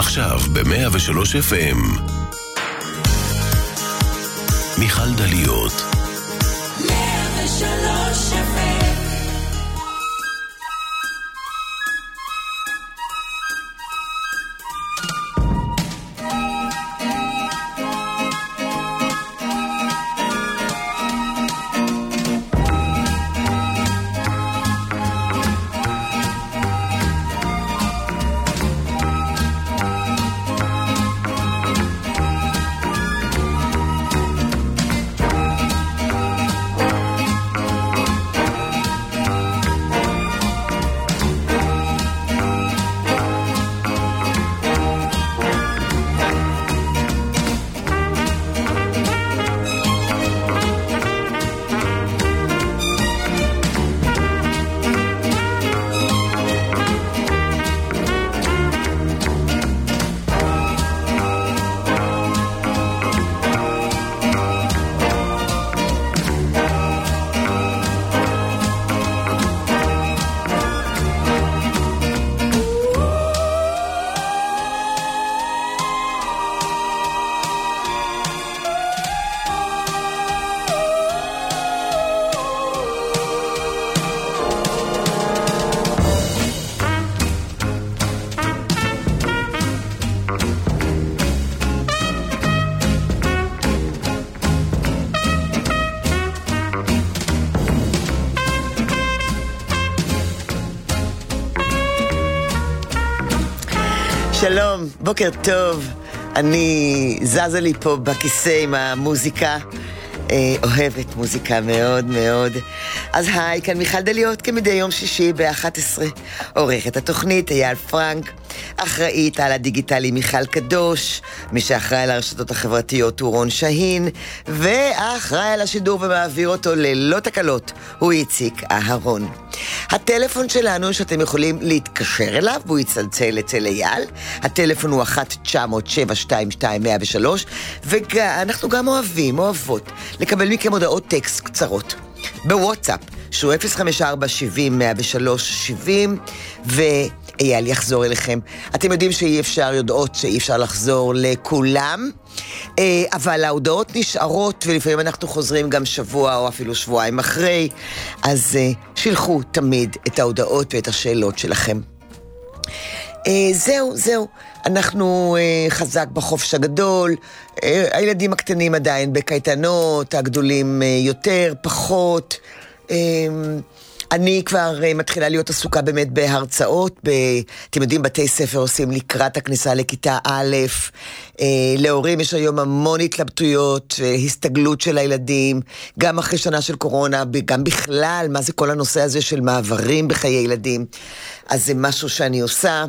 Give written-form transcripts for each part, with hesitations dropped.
עכשיו ב-103 FM. מיכל דליות. 103 FM. שלום, בוקר טוב. אני זזה לי פה בכיסא עם המוזיקה. אוהבת מוזיקה מאוד מאוד. אז היי, כאן מיכל דליות כמדי יום שישי ב-11. עורכת התוכנית אייל פרנק. אחראית על הדיגיטלי מיכל קדוש, מי שאחראי על הרשתות החברתיות הוא רון שהין, ואחראי על השידור ומעביר אותו ללא תקלות הוא איציק אהרון. הטלפון שלנו שאתם יכולים להתקשר אליו, והוא יצלצל אצל אייל, הטלפון הוא 1-900-722-103, ואנחנו גם אוהבות לקבל מכם הודעות טקסט קצרות בוואטסאפ, שהוא 054-70-103-70, ואייל יחזור אליכם. אתם יודעים יודעות שאי אפשר לחזור לכולם, אבל ההודעות נשארות, ולפעמים אנחנו חוזרים גם שבוע או אפילו שבועיים אחרי, אז שילחו תמיד את ההודעות ואת השאלות שלכם. זהו, אנחנו חזק בחופש הגדול, הילדים הקטנים עדיין בקייטנות, הגדולים יותר, פחות. אני כבר מתחילה להיות עסוקה באמת בהרצאות, אתם יודעים, בתי ספר עושים לקראת הכניסה לכיתה א', להורים יש היום המון התלבטויות, הסתגלות של הילדים, גם אחרי שנה של קורונה, גם בכלל, מה זה כל הנושא הזה של מעברים בחיי ילדים, אז זה משהו שאני עושה.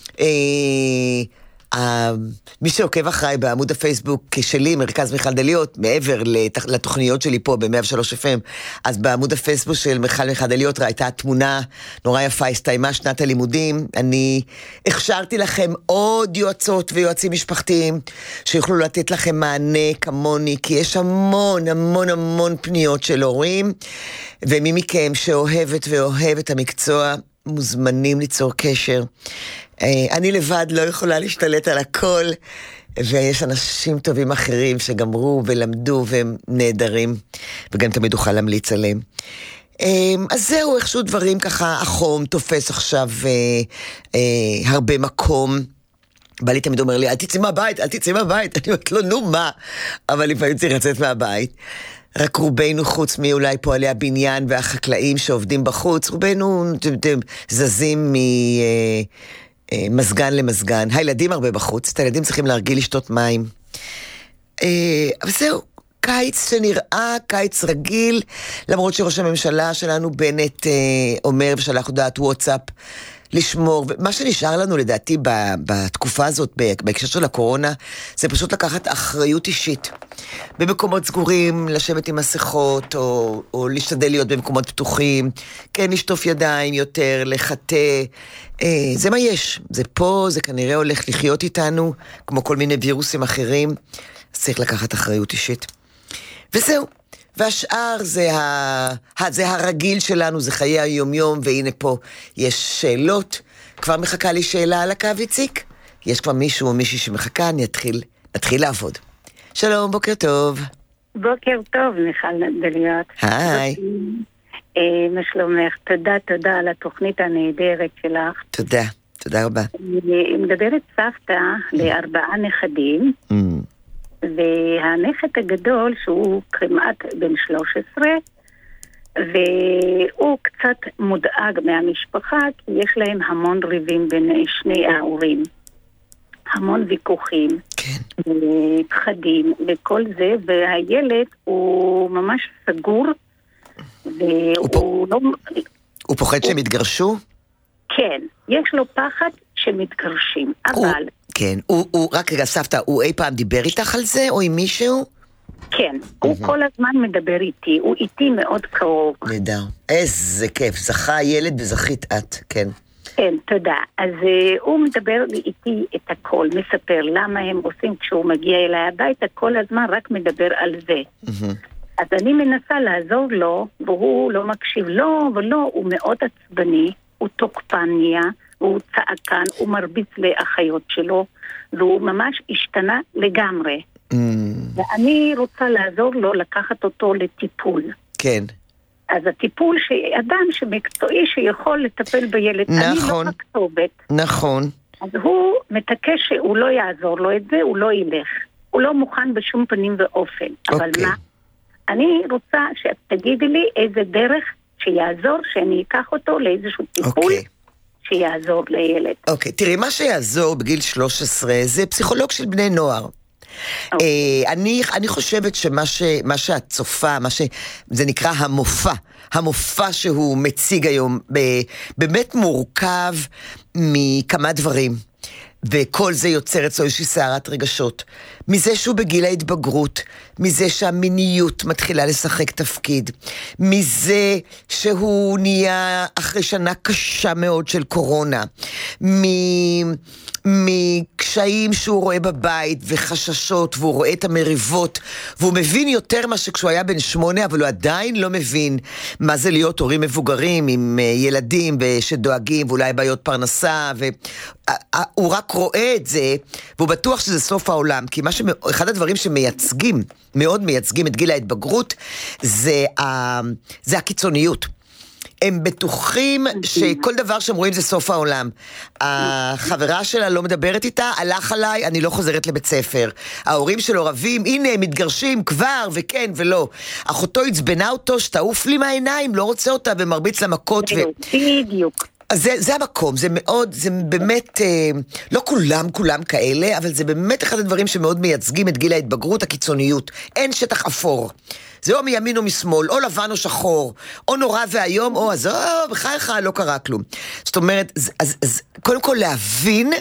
מי שעוקב אחריי בעמוד הפייסבוק שלי, מרכז מיכל דליות, מעבר לתוכניות שלי פה ב-103 FM, אז בעמוד הפייסבוק של מיכל דליות ראיתה תמונה נורא יפה, הסתיימה שנת הלימודים. אני הכשרתי לכם עוד יועצות ויועצים משפחתיים שיוכלו לתת לכם מענה כמוני, כי יש המון פניות של הורים, ומי מכם שאוהבת ואוהב את המקצוע מוזמנים ליצור קשר. אני לבד לא יכולה להשתלט על הכל, ויש אנשים טובים אחרים שגמרו ולמדו והם נהדרים, וגם תמיד אוכל להמליץ עליהם. אז זהו, איכשהו דברים ככה, החום תופס עכשיו הרבה מקום. בעלי תמיד אומר לי, אל תצא מהבית. אני אומרת לו, נו מה? אבל לפעמים צריך לצאת מהבית. רק רובנו, חוץ מאולי פועלי הבניין והחקלאים שעובדים בחוץ, רובנו זזים ממסגן למסגן. הילדים הרבה בחוץ, את הילדים צריכים להרגיל לשתות מים. אבל זהו, קיץ שנראה קיץ רגיל, למרות שראש הממשלה שלנו בנט אומר ושלח הודעת וואטסאפ לשמור, ומה שנשאר לנו לדעתי בתקופה הזאת, בהקשר של הקורונה, זה פשוט לקחת אחריות אישית. במקומות סגורים, לשבת עם מסכות, או להשתדל להיות במקומות פתוחים, כן, לשטוף ידיים יותר, לחטא, זה מה יש. זה פה, זה כנראה הולך לחיות איתנו, כמו כל מיני וירוסים אחרים, אז צריך לקחת אחריות אישית. וזהו. והשאר זה הרגיל שלנו, זה חיי היומיום, והנה פה יש שאלות. כבר מחכה לי שאלה על הקו, איציק? יש כבר מישהו או מישהי שמחכה, נתחיל לעבוד. שלום, בוקר טוב. בוקר טוב, מיכל דליות. היי. מה שלומך? תודה על התוכנית הנהדרת שלך. תודה רבה. היא מדברת סבתא ל4 נכדים, והנכד הגדול שהוא כמעט בן 13, והוא קצת מודאג מהמשפחה, כי יש להם המון ריבים בין שני ההורים. המון ויכוחים, כן. פחדים וכל זה, והילד הוא ממש סגור, והוא לא... הוא פוחד שהם יתגרשו? כן, יש לו פחד שמתגרשים, אבל... כן, רק רגע, סבתא, הוא אי פעם דיבר איתך על זה, או עם מישהו? כן, הוא כל הזמן מדבר איתי, הוא איתי מאוד קרוב. נהדר, איזה כיף, זכה הילד וזכית את, כן. כן, תודה. אז הוא מדבר איתי את הכל, מספר למה הם עושים כשהוא מגיע אליי הביתה, כל הזמן רק מדבר על זה. אז אני מנסה לעזור לו, והוא לא מקשיב לו, ולא, הוא מאוד עצבני, הוא תוקפניה, הוא צעקן, הוא מרביץ לאחיות שלו, והוא ממש השתנה לגמרי. ואני רוצה לעזור לו לקחת אותו לטיפול. כן. אז הטיפול שאדם שמקצועי שיכול לטפל בילד, נכון. אני לא הכתובת. נכון. אז הוא מתעקש שהוא לא יעזור לו את זה, הוא לא ילך. הוא לא מוכן בשום פנים ואופן. אבל מה? אני רוצה שאת תגידי לי איזה דרך שיעזור, שאני אקח אותו לאיזשהו טיפול שיעזור לילד. אוקיי, תראי, מה שיעזור בגיל 13 זה פסיכולוג של בני נוער. אני חושבת שמה שאת צופה, זה נקרא המופע שהוא מציג היום, באמת מורכב מכמה דברים, וכל זה יוצר אצלו איזושהי סערת רגשות, מזה שהוא בגיל ההתבגרות, מזה שהמיניות מתחילה לשחק תפקיד, מזה שהוא נהיה אחרי שנה קשה מאוד של קורונה, מקשיים שהוא רואה בבית וחששות, והוא רואה את המריבות, והוא מבין יותר מה שכשהוא היה בן 8, אבל הוא עדיין לא מבין מה זה להיות הורים מבוגרים עם ילדים שדואגים, ואולי בעיות פרנסה, והוא רק רואה את זה, והוא בטוח שזה סוף העולם, כי אחד הדברים שמייצגים, מאוד מייצגים את גיל ההתבגרות, זה הקיצוניות. הם בטוחים שכל דבר שהם רואים זה סוף העולם. החברה שלה לא מדברת איתה, הלך עליי, אני לא חוזרת לבית ספר. ההורים שלו רבים, הנה הם מתגרשים כבר, וכן ולא. אחותו הצבנה אותו, שתעוף לי מהעיניים, לא רוצה אותה ומרביץ למכות. בדיוק. אז זה המקום, זה מאוד, זה באמת, לא כולם כאלה, אבל זה באמת אחד הדברים שמאוד מייצגים את גיל ההתבגרות, הקיצוניות. אין שטח אפור. זה או מימין או משמאל, או לבן או שחור, או נורא והיום, או אז, בחייך, לא קרה כלום. זאת אומרת, אז קודם כל להבין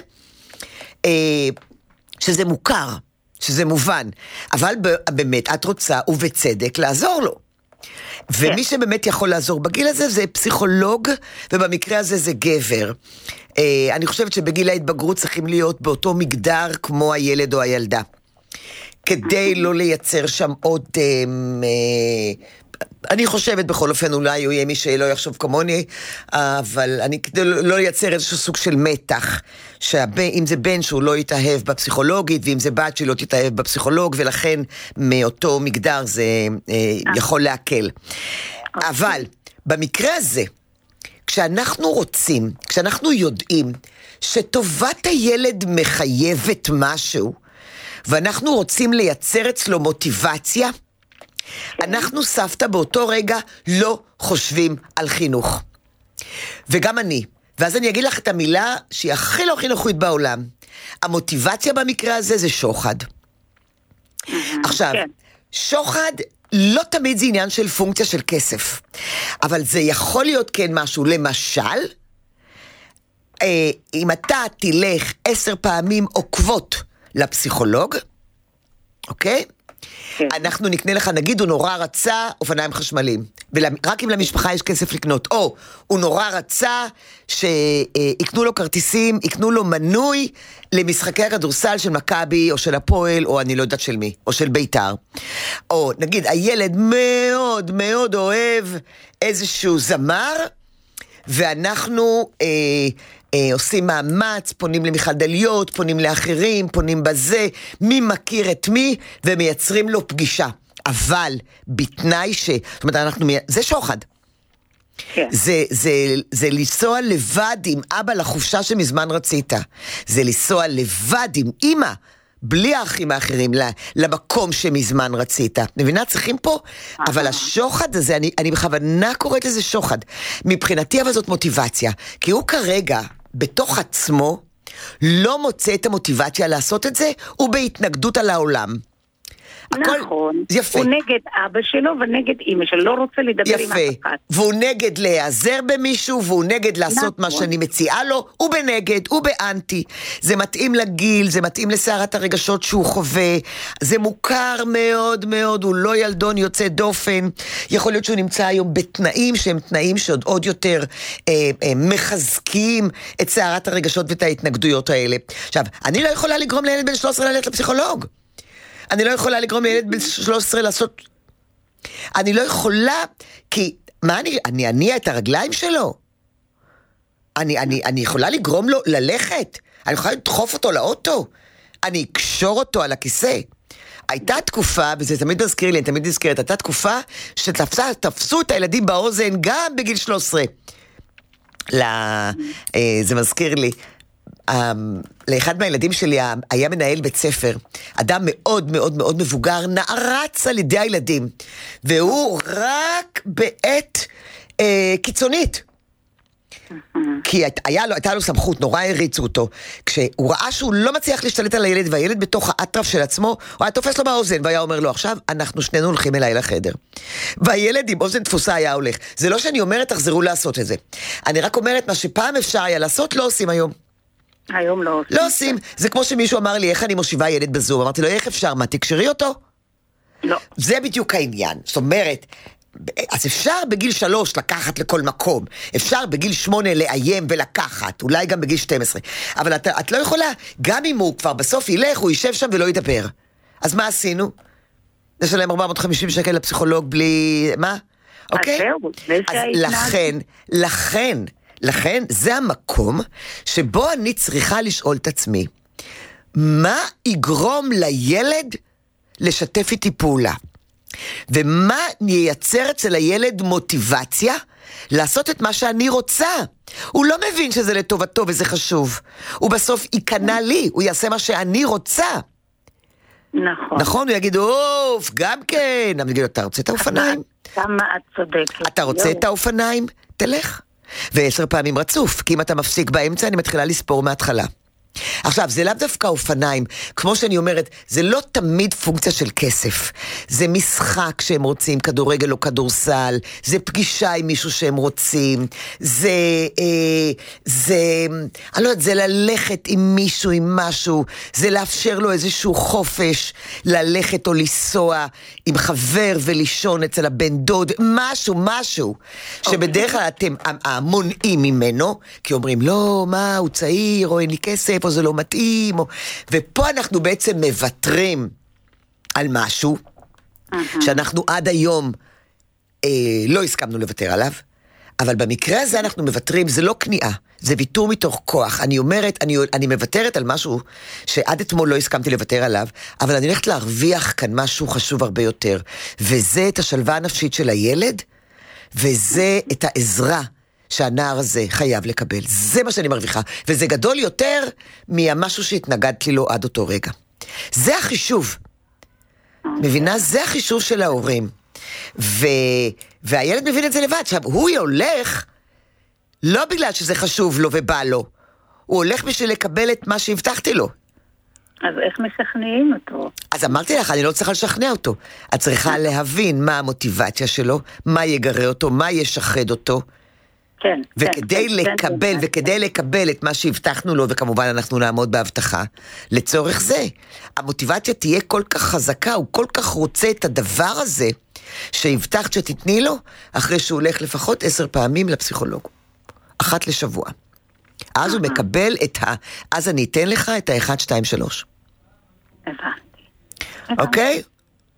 שזה מוכר, שזה מובן, אבל באמת את רוצה ובצדק לעזור לו. ומי שבאמת יכול לעזור בגיל הזה זה פסיכולוג, ובמקרה הזה זה גבר. אני חושבת שבגיל ההתבגרות צריכים להיות באותו מגדר כמו הילד או הילדה. כדי לא לייצר שם עוד... אני חושבת בכל אופן, אולי הוא יהיה מי שלא יחשוב כמוני, אבל כדי לא לייצר איזשהו סוג של מתח, אם זה בן שהוא לא יתאהב בפסיכולוגית, ואם זה בת שלא תתאהב בפסיכולוג, ולכן מאותו מגדר זה יכול להקל. אבל במקרה הזה, כשאנחנו יודעים שטובת הילד מחייבת משהו, ואנחנו רוצים לייצר אצלו מוטיבציה, אנחנו סבתא באותו רגע לא חושבים על חינוך. וגם אני. ואז אני אגיד לך את המילה שהיא הכי לא חינוכית בעולם. המוטיבציה במקרה הזה זה שוחד. עכשיו, שוחד לא תמיד זה עניין של פונקציה של כסף. אבל זה יכול להיות כן משהו. למשל, אם אתה תלך 10 פעמים עוקבות לפסיכולוג, אוקיי? אנחנו נקנה לך, נגיד, הוא נורא רצה אופניים חשמליים, ורק אם למשפחה יש כסף לקנות, או הוא נורא רצה שיקנו לו כרטיסים, יקנו לו מנוי למשחקי הכדורסל של מכבי, או של הפועל, או אני לא יודעת של מי, או של ביתר. או נגיד, הילד מאוד מאוד אוהב איזשהו זמר, ואנחנו עושים מאמץ, פונים למיכל דליות, פונים לאחרים, פונים בזה, מי מכיר את מי, ומייצרים לו פגישה. אבל בתנאי זאת אומרת, זה שוחד. כן. זה לנסוע לבד עם אבא לחופשה שמזמן רצית. זה לנסוע לבד עם אמא, בלי האחים האחרים, למקום שמזמן רצית. מבינה, צריכים פה, אבל השוחד הזה, אני בכוונה קוראת לזה שוחד. מבחינתי אבל זאת מוטיבציה, כי הוא כרגע, בתוך עצמו, לא מוצא את המוטיבציה לעשות את זה, הוא בהתנגדות על העולם. נכון, יפה. הוא נגד אבא שלו ונגד אמא שלו, לא רוצה לדבר עם אף אחד. והוא נגד להיעזר במישהו, והוא נגד לעשות מה שאני מציעה לו, הוא בנגד, הוא באנטי. זה מתאים לגיל, זה מתאים לסערת הרגשות שהוא חווה, זה מוכר מאוד מאוד, הוא לא ילדון יוצא דופן, יכול להיות שהוא נמצא היום בתנאים שהם תנאים שעוד עוד יותר מחזקים את סערת הרגשות ואת ההתנגדויות האלה. עכשיו, אני לא יכולה לגרום לילד בן 13 ללכת לפסיכולוג. אני לא יכולה לגרום לילד בן 13 לעשות... אני לא יכולה, כי... מה אני אניע את הרגליים שלו? אני יכולה לגרום לו ללכת? אני יכולה לדחוף אותו לאוטו? אני אקשור אותו על הכיסא? הייתה תקופה, וזה תמיד מזכיר לי, אני תמיד נזכרת, הייתה תקופה שתפסו את הילדים באוזן גם בגיל 13. זה מזכיר לי... לאחד מהילדים שלי היה מנהל בית ספר, אדם מאוד מאוד מאוד מבוגר, נערץ על ידי הילדים, והוא רק בעת קיצונית, כי הייתה לו סמכות, נורא הריצו אותו, כשהוא ראה שהוא לא מצליח להשתלט על הילד, והילד בתוך האטרף של עצמו, הוא היה תופס לו באוזן, והיה אומר לו, עכשיו אנחנו שנינו הולכים אליי לחדר. והילד עם אוזן תפוסה היה הולך. זה לא שאני אומרת, תחזרו לעשות את זה. אני רק אומרת, מה שפעם אפשר היה לעשות, לא עושים היום. היום לא עושים. לא עושים. זה כמו שמישהו אמר לי, איך אני מושיבה ילד בזום? אמרתי לו, איך אפשר? מה, תקשרי אותו? לא. זה בדיוק העניין. זאת אומרת, אז אפשר בגיל 3 לקחת לכל מקום. אפשר בגיל 8 לאיים ולקחת. אולי גם בגיל 12. אבל את לא יכולה, גם אם הוא כבר בסוף ילך, הוא יישב שם ולא ידבר. אז מה עשינו? נשלם 450 שקל לפסיכולוג בלי... מה? אוקיי? אז לכן זה המקום שבו אני צריכה לשאול את עצמי, מה יגרום לילד לשתף איתי פעולה? ומה ייצר אצל הילד מוטיבציה לעשות את מה שאני רוצה? הוא לא מבין שזה לטובתו וזה חשוב. הוא בסוף ייכנע לי, הוא יעשה מה שאני רוצה. נכון. הוא יגיד, אוף, גם כן. אני אגיד לו, אתה רוצה את האופניים? כמה את צודקת. אתה רוצה את האופניים? תלך. ו10 פעמים רצוף, כי אם אתה מפסיק באמצע, אני מתחילה לספור מההתחלה. עכשיו, זה לאו דווקא אופניים, כמו שאני אומרת, זה לא תמיד פונקציה של כסף, זה משחק שהם רוצים, כדורגל או כדורסל, זה פגישה עם מישהו שהם רוצים, אני לא יודעת, זה ללכת עם מישהו, עם משהו, זה לאפשר לו איזשהו חופש, ללכת או לנסוע עם חבר ולישון אצל הבן דוד, משהו, שבדרך כלל אתם מונעים ממנו, כי אומרים, לא, מה, הוא צעיר, או אין לי כסף, או זה לא מתאים, ופה אנחנו בעצם מוותרים על משהו שאנחנו עד היום לא הסכמנו לוותר עליו, אבל במקרה הזה אנחנו מוותרים, זה לא כניעה, זה ויתור מתוך כוח. אני אומרת, אני מוותרת על משהו שעד אתמול לא הסכמתי לוותר עליו, אבל אני הולכת להרוויח כאן משהו חשוב הרבה יותר, וזה את השלווה הנפשית של הילד, וזה את העזרה שהנער הזה חייב לקבל. זה מה שאני מרוויחה. וזה גדול יותר מהמשהו שהתנגדתי לו עד אותו רגע. זה החישוב. מבינה? זה החישוב של ההורים. והילד מבין את זה לבד. עכשיו, הוא הולך לא בגלל שזה חשוב לו ובא לו. הוא הולך בשביל לקבל את מה שהבטחתי לו. אז איך משכנעים אותו? אז אמרתי לך, אני לא צריכה לשכנע אותו. את צריכה להבין מה המוטיבציה שלו, מה יגרה אותו, מה ישחד אותו. כן, וכדי לקבל, וכדי לקבל את מה שהבטחנו לו, וכמובן אנחנו נעמוד בהבטחה, לצורך זה, המוטיבציה תהיה כל כך חזקה, הוא כל כך רוצה את הדבר הזה, שהבטחת שתתני לו, אחרי שהוא הולך לפחות 10 פעמים לפסיכולוג. 1 לשבוע. אז הוא מקבל אז אני אתן לך את 1, 2, 3. הבנתי. אוקיי?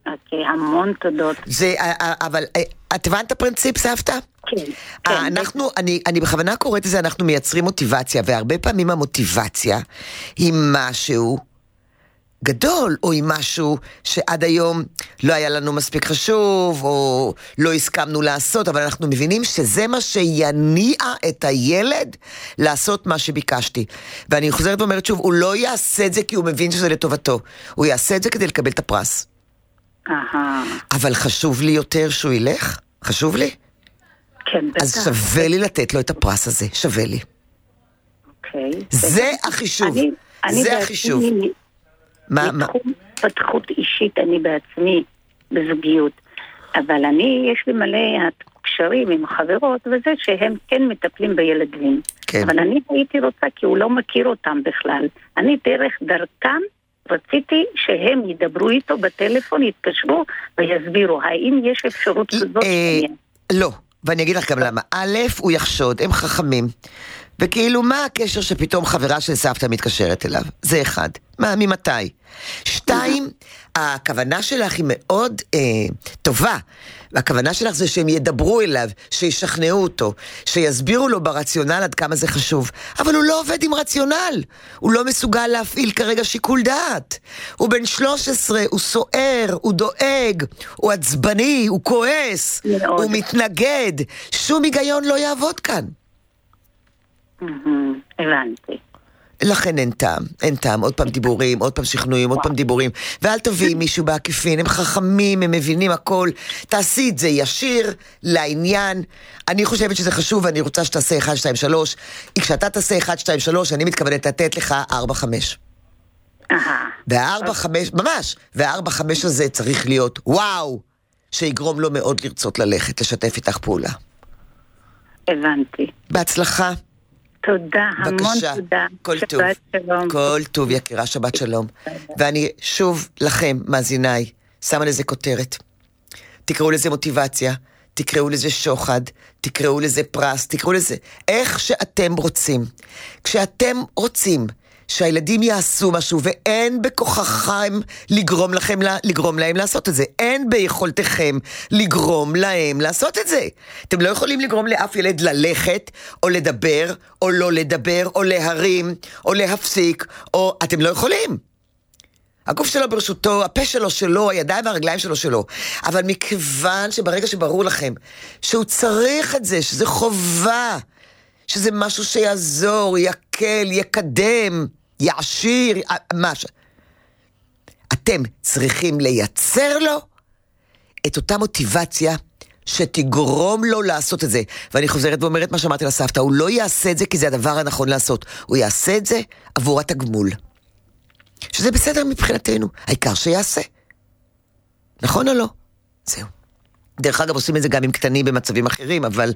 אוקיי, המון תודות. אבל את הבנת את הפרינציפ, סבתא? כן. אני בכוונה קוראת לזה, אנחנו מייצרים מוטיבציה, והרבה פעמים המוטיבציה היא משהו גדול, או עם משהו שעד היום לא היה לנו מספיק חשוב, או לא הסכמנו לעשות, אבל אנחנו מבינים שזה מה שיניע את הילד לעשות מה שביקשתי. ואני חוזרת ואומרת שוב, הוא לא יעשה את זה כי הוא מבין שזה לטובתו, הוא יעשה את זה כדי לקבל את הפרס. אבל חשוב לי יותר שהוא ילך? חשוב לי? כן, בטח. אז שווה לי לתת לו את הפרס הזה, שווה לי. אוקיי. זה החישוב, זה החישוב. בתחום התפתחות אישית אני בעצמי בזוגיות, אבל יש לי מלא קשרים עם חברות וזה שהם כן מטפלים בילדים. כן. אבל אני הייתי רוצה, כי הוא לא מכיר אותם בכלל. אני דרך דרכם רציתי שהם ידברו איתו בטלפון, יתקשרו ויסבירו. האם יש אפשרות כזאת? לא, ואני אגיד לך גם למה. א', הוא יחשוד, הם חכמים. וכאילו, מה הקשר שפתאום חברה של סבתא מתקשרת אליו? זה אחד. ממתי? 2, הכוונה שלך היא מאוד טובה. והכוונה שלך זה שהם ידברו אליו, שישכנעו אותו, שיסבירו לו ברציונל עד כמה זה חשוב. אבל הוא לא עובד עם רציונל. הוא לא מסוגל להפעיל כרגע שיקול דעת. הוא בן 13, הוא סוער, הוא דואג, הוא עצבני, הוא כועס, הוא מתנגד. שום היגיון לא יעבוד כאן. הבנתי. לכן אין טעם, עוד פעם דיבורים, עוד פעם שכנועים, עוד פעם דיבורים, ואל תביאי מישהו בעקיפין, הם חכמים, הם מבינים הכל, תעשי את זה ישיר, לעניין. אני חושבת שזה חשוב, ואני רוצה שתעשה 1, 2, 3, כשאתה תעשה 1, 2, 3, אני מתכוונת לתת לך 4, 5. וה-4, 5, ממש, וה-4, 5 הזה צריך להיות, וואו, שיגרום לו מאוד לרצות ללכת, לשתף איתך פעולה. הבנתי. בהצלחה. תודה, המון תודה. כל טוב. כל טוב, יקירה, שבת שלום. ואני שוב לכם, מאזיניי, שמה לזה כותרת. תקראו לזה מוטיבציה, תקראו לזה שוחד, תקראו לזה פרס, תקראו לזה איך שאתם רוצים. כשאתם רוצים שהילדים יעשו משהו, ואין בכוחכם לגרום להם לעשות את זה. אין ביכולתכם לגרום להם לעשות את זה. אתם לא יכולים לגרום לאף ילד ללכת, או לדבר, או לא לדבר, או להרים, או להפסיק, או אתם לא יכולים. הגוף שלו ברשותו, הפה שלו, הידיים והרגליים שלו. אבל מכיוון שברגע שברור לכם, שהוא צריך את זה, שזה חובה, שזה משהו שיעזור, יקל, יקדם, יעשיר, משהו. אתם צריכים לייצר לו את אותה מוטיבציה שתגרום לו לעשות את זה. ואני חוזרת ואומרת מה שאמרתי לסבתא, הוא לא יעשה את זה כי זה הדבר הנכון לעשות. הוא יעשה את זה עבור התגמול. שזה בסדר מבחינתנו. העיקר שיעשה. נכון או לא? זהו. דרך אגב עושים את זה גם עם קטנים במצבים אחרים, אבל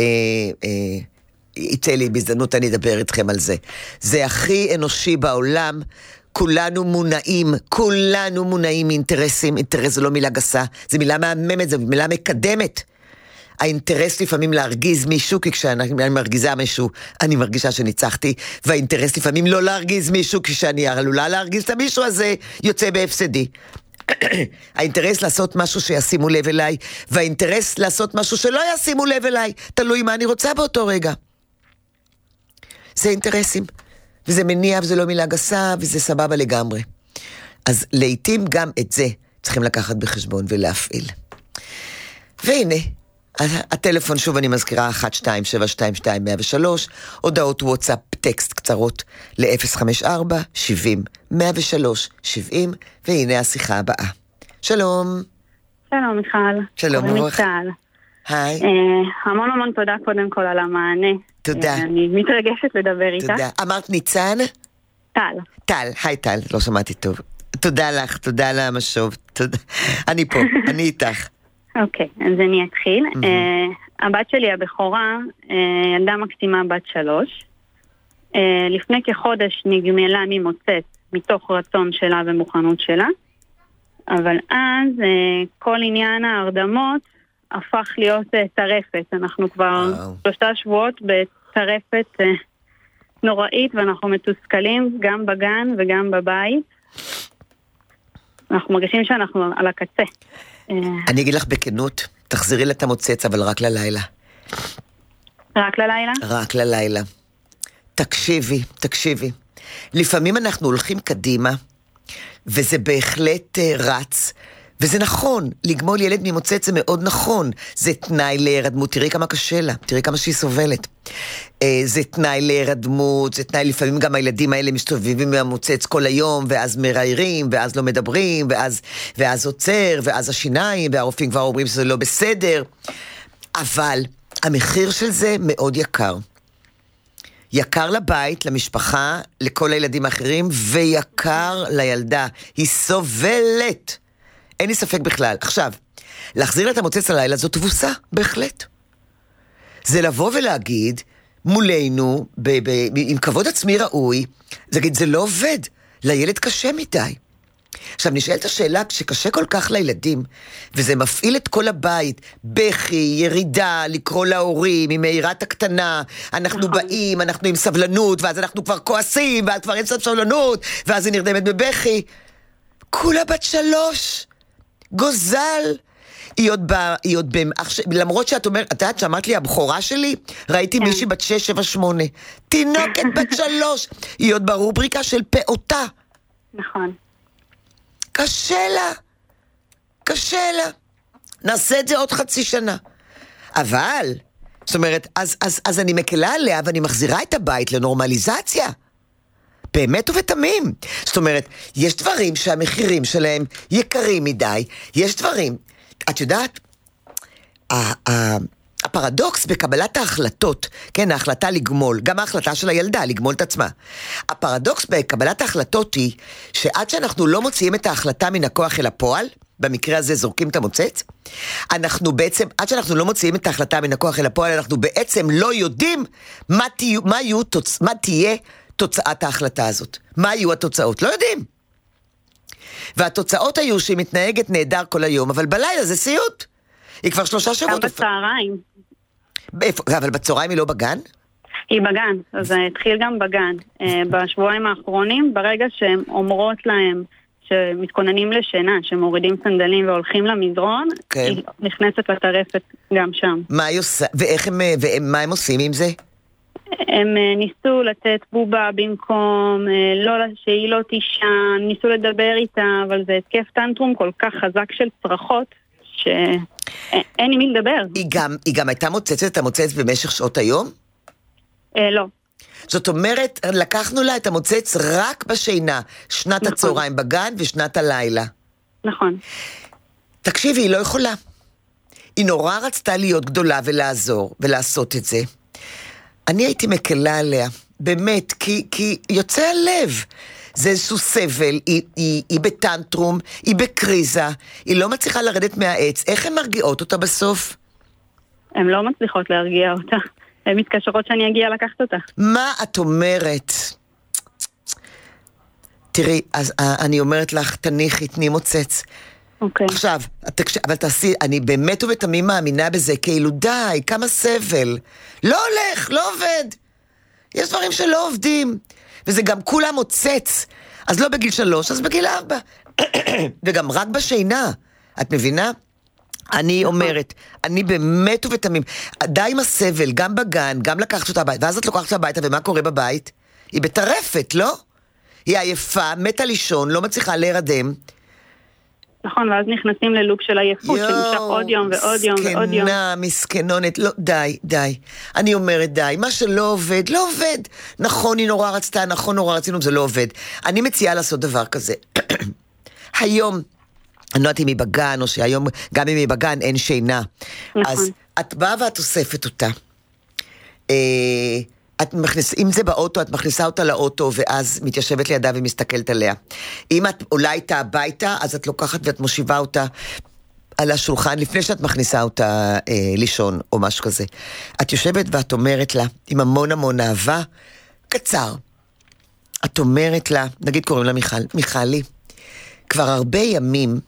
יצא לי בהזדמנות אני אדבר איתכם על זה. זה הכי אנושי בעולם, כולנו מונעים מאינטרסים, אינטרס זה לא מילה גסה, זה מילה מהממת, זה מילה מקדמת. האינטרס לפעמים להרגיז מישהו, כי כשאני מרגיזה מישהו, אני מרגישה שניצחתי, והאינטרס לפעמים לא להרגיז מישהו, כשאני עלולה להרגיז את המישהו הזה, יוצא בהפסדי. האינטרס לעשות משהו שישימו לב אליי, והאינטרס לעשות משהו שלא ישימו לב אליי, תלוי מה אני רוצה באותו רגע. זה אינטרסים, וזה מניע, וזה לא מילה גסה, וזה סבבה לגמרי. אז לעתים גם את זה צריכים לקחת בחשבון ולהפעיל. והנה, הטלפון שוב אני מזכירה 1-2-722-103, הודעות וואטסאפ, טקסט קצרות ל-054-70-103-70, והנה השיחה הבאה. שלום. שלום מיכל. שלום אורך. היי. המון תודה קודם כל על המענה. תודה. אני מתרגשת לדבר איתך. תודה. אמרת ניצן? טל, היי טל, לא שמעתי טוב. תודה לך, תודה על המשוב. אני פה, אני איתך. אוקיי, אז אני אתחיל. הבת שלי הבכורה, ילדה מקסימה בת 3. לפני כחודש נגמלה ממוצאת מתוך רצון שלה ומוכנות שלה. אבל אז כל עניין ההרדמות הפך להיות טרפת. אנחנו כבר 3 שבועות בטרפת נוראית, ואנחנו מתוסכלים גם בגן וגם בבית. אנחנו מרגישים שאנחנו על הקצה. אני אגיד לך בכנות, תחזירי לה את המוצץ, אבל רק ללילה. רק ללילה? רק ללילה. תקשיבי. לפעמים אנחנו הולכים קדימה, וזה בהחלט רץ, וזה נכון, לגמול ילד ממוצץ זה מאוד נכון, זה תנאי להירדמות, תראי כמה קשה לה, תראי כמה שהיא סובלת. זה תנאי להירדמות, זה תנאי, לפעמים גם הילדים האלה מסתובבים מהמוצץ כל היום, ואז מראיירים, ואז לא מדברים, ואז עוצר, ואז השיניים, והרופאים כבר אומרים שזה לא בסדר, אבל המחיר של זה מאוד יקר. יקר לבית, למשפחה, לכל הילדים האחרים, ויקר לילדה. היא סובלת. אין לי ספק בכלל. עכשיו, להחזיר לה את המוצץ הלילה, זו תבוסה, בהחלט. זה לבוא ולהגיד, מולנו, עם כבוד עצמי ראוי, זה לא עובד. לילד קשה מדי. עכשיו נשאלת השאלה, כשקשה כל כך לילדים, וזה מפעיל את כל הבית, בכי, ירידה, לקרוא להורים, עם מהירת הקטנה, אנחנו באים, אנחנו עם סבלנות, ואז אנחנו כבר כועסים, ואז כבר אין סבלנות, ואז היא נרדמת בבכי. כולה בת 3, גוזל. היא עוד למרות שאת אומרת, את יודעת שאמרת לי, הבחורה שלי, ראיתי מישהי בת 6, 7, 8, תינוקת בת 3, היא עוד ברובריקה של פעוטה. נכון. קשה לה. נעשה את זה עוד חצי שנה. אבל, זאת אומרת, אז אני מקלה עליה, ואני מחזירה את הבית לנורמליזציה. באמת ובתמים. זאת אומרת, יש דברים שהמחירים שלהם יקרים מדי, יש דברים, את יודעת, הפרדוקס בקבלת ההחלטות, כן, ההחלטה לגמול, גם ההחלטה של הילדה, לגמול את עצמה. הפרדוקס בקבלת ההחלטות היא, שעד שאנחנו לא מוציאים את ההחלטה מן הכוח אל הפועל, במקרה הזה זורקים את המוצץ, אנחנו בעצם, עד שאנחנו לא מוציאים את ההחלטה מן הכוח אל הפועל, אנחנו בעצם לא יודעים מה תהיה תוצאת ההחלטה הזאת. מה יהיו התוצאות? לא יודעים. והתוצאות היו שהיא מתנהגת נהדר כל היום, אבל בלילה זה סיוט. היא כבר 3 שבועות. גם בצהריים. אבל בצהריים היא לא בגן? היא בגן, אז זה התחיל גם בגן. בשבועיים האחרונים, ברגע שהן אומרות להם שמתכוננים לשינה, שמורידים סנדלים והולכים למדרון, היא נכנסת לטרפת גם שם. מה היא עושה? ומה הם עושים עם זה? הם ניסו לתת בובה במקום, שהיא לא תישן, ניסו לדבר איתה, אבל זה התקף טנטרום כל כך חזק של צרחות, שאין עם מי לדבר. היא גם הייתה מוצצת את המוצץ במשך שעות היום? לא. זאת אומרת, לקחנו לה את המוצץ רק בשינה, שנת הצהריים בגן ושנת הלילה. נכון. תקשיבי, היא לא יכולה. היא נורא רצתה להיות גדולה ולעזור ולעשות את זה. אני הייתי מקלה עליה, באמת, כי יוצא הלב. זה איזשהו סבל, היא בטנטרום, היא בקריזה, היא לא מצליחה לרדת מהעץ. איך הן מרגיעות אותה בסוף? הן לא מצליחות להרגיע אותה. הן מתקשרות שאני אגיע לקחת אותה. מה את אומרת? תראי, אז אני אומרת לך, תניחי, תני מוצץ. אוקיי. עכשיו, אבל תעשי, אני באמת ובתמים מאמינה בזה, כאילו די, כמה סבל. לא הולך, לא עובד. יש דברים שלא עובדים. וזה גם כולה מוצץ. אז לא בגיל 3, אז בגיל 4. וגם רק בשינה. את מבינה? אני אומרת, אני באמת ובתמים, די עם הסבל, גם בגן, גם לקחת אותה הבית, ואז את לוקחת אותה הביתה, ומה קורה בבית? היא בטרפת, לא? היא עייפה, מתה לישון, לא מצליחה להירדם. נכון, ואז נכנסים ללופ של עייפות, שנמשך עוד יום ועוד יום ועוד יום. מסכנונת, לא, די. אני אומרת די, מה שלא עובד, לא עובד. נכון, היא נורא רצתה, נכון, נורא רצינו, זה לא עובד. אני מציעה לעשות דבר כזה. היום, אני לא יודעת אם היא בגן, או שהיום, גם אם היא בגן, אין שינה. נכון. אז את באה ואת אוספת אותה. אם זה באוטו, את מכניסה אותה לאוטו, ואז מתיישבת לידה ומסתכלת עליה. אם את עולה איתה הביתה, אז את לוקחת ואת מושיבה אותה על השולחן, לפני שאת מכניסה אותה לישון, או משהו כזה. את יושבת ואת אומרת לה, עם המון אהבה, קצר. את אומרת לה, נגיד קוראים לה מיכלי, כבר הרבה ימים,